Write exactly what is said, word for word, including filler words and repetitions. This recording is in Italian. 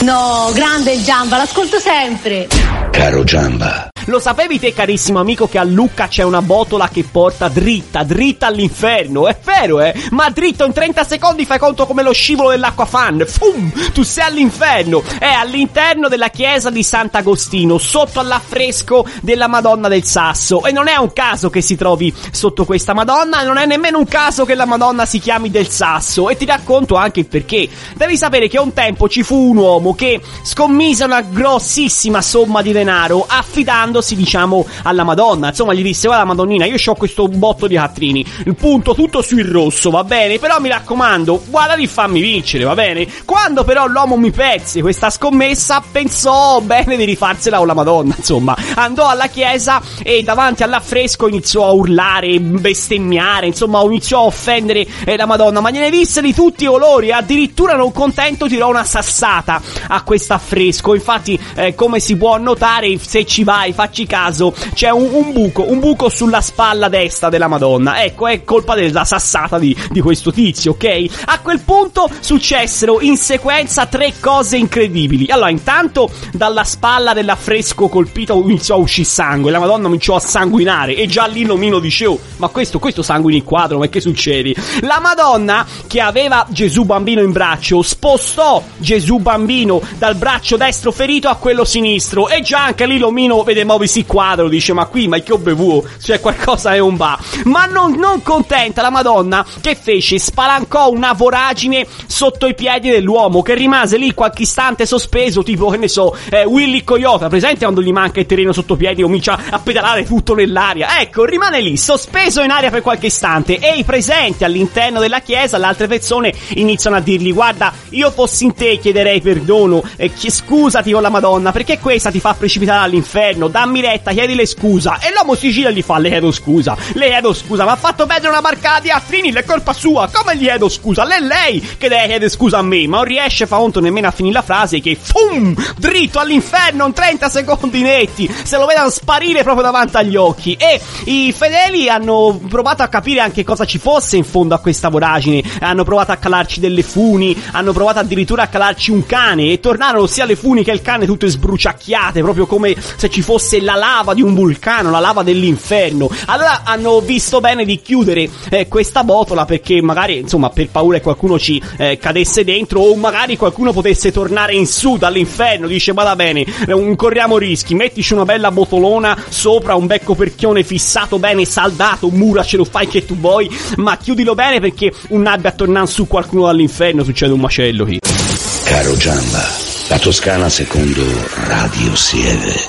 No, grande il Giamba, l'ascolto sempre. Caro Giamba, lo sapevi te, carissimo amico, che a Lucca c'è una botola che porta dritta, dritta all'inferno? È vero, eh? Ma dritto in trenta secondi fai conto come lo scivolo dell'acqua fan. Fum! Tu sei all'inferno. È all'interno della chiesa di Sant'Agostino, sotto all'affresco della Madonna del Sasso. E non è un caso che si trovi sotto questa Madonna, non è nemmeno un caso che la Madonna si chiami del Sasso. E ti racconto anche il perché. Devi sapere che un tempo ci fu un uomo che scommise una grossissima somma di denaro affidandosi, diciamo, alla Madonna. Insomma, gli disse: guarda Madonnina, io c'ho questo botto di quattrini, il punto tutto sul rosso, va bene? Però mi raccomando, guarda di farmi vincere, va bene? Quando però l'uomo mi perse questa scommessa, pensò bene di rifarsela con la Madonna. Insomma, andò alla chiesa e davanti all'affresco iniziò a urlare, bestemmiare, insomma iniziò a offendere eh, la Madonna, ma gliene disse di tutti i colori. Addirittura, non contento, tirò una sassata a questo affresco. Infatti, eh, come si può notare, se ci vai, facci caso, c'è un, un buco, un buco sulla spalla destra della Madonna. Ecco, è colpa della sassata di, di questo tizio, ok? A quel punto successero in sequenza tre cose incredibili. Allora, intanto, dalla spalla dell'affresco colpito iniziò a uscire sangue, la Madonna cominciò a sanguinare, e già lì nomino dicevo: ma questo, questo sanguina in quadro, ma che succede? La Madonna, che aveva Gesù bambino in braccio, spostò Gesù bambino dal braccio destro ferito a quello sinistro, e già anche lì l'omino vede muovisi quadro, dice: ma qui, ma che ho bevuto? Cioè qualcosa è un va. Ma non, non contenta, la Madonna che fece? Spalancò una voragine sotto i piedi dell'uomo, che rimase lì qualche istante sospeso, tipo, che ne so, eh, Willy Coyote, presente quando gli manca il terreno sotto piedi e comincia a pedalare tutto nell'aria? Ecco, rimane lì sospeso in aria per qualche istante, e i presenti all'interno della chiesa, le altre persone, iniziano a dirgli: guarda, io fossi in te chiederei perdono, e eh, scusati con la Madonna, perché questa ti fa precipitare all'inferno, dammi retta, chiedile scusa. E l'uomo si gira e gli fa: le chiedo scusa, le chiedo scusa, mi ha fatto perdere una barcata di attrini, è colpa sua, come gli chiedo scusa? Lei lei che deve chiedere scusa a me. Ma non riesce, fa conto, nemmeno a finire la frase, che fum, dritto all'inferno in trenta secondi netti, se lo vedono sparire proprio davanti agli occhi. E i fedeli hanno provato a capire anche cosa ci fosse in fondo a questa voragine, hanno provato a calarci delle funi, hanno provato addirittura a calarci un cane, e tornarono sia le funi che il cane tutte sbruciacchiate, proprio come se ci fosse la lava di un vulcano, la lava dell'inferno. Allora hanno visto bene di chiudere eh, questa botola, perché magari, insomma, per paura che qualcuno ci eh, cadesse dentro, o magari qualcuno potesse tornare in su dall'inferno. Dice: vada bene, non corriamo rischi, mettici una bella botolona sopra, un becco perchione fissato bene, saldato, mura, ce lo fai che tu vuoi, ma chiudilo bene, perché un abbia a tornare su qualcuno dall'inferno succede un macello qui. Caro Giamba, la Toscana secondo Radio Sieve.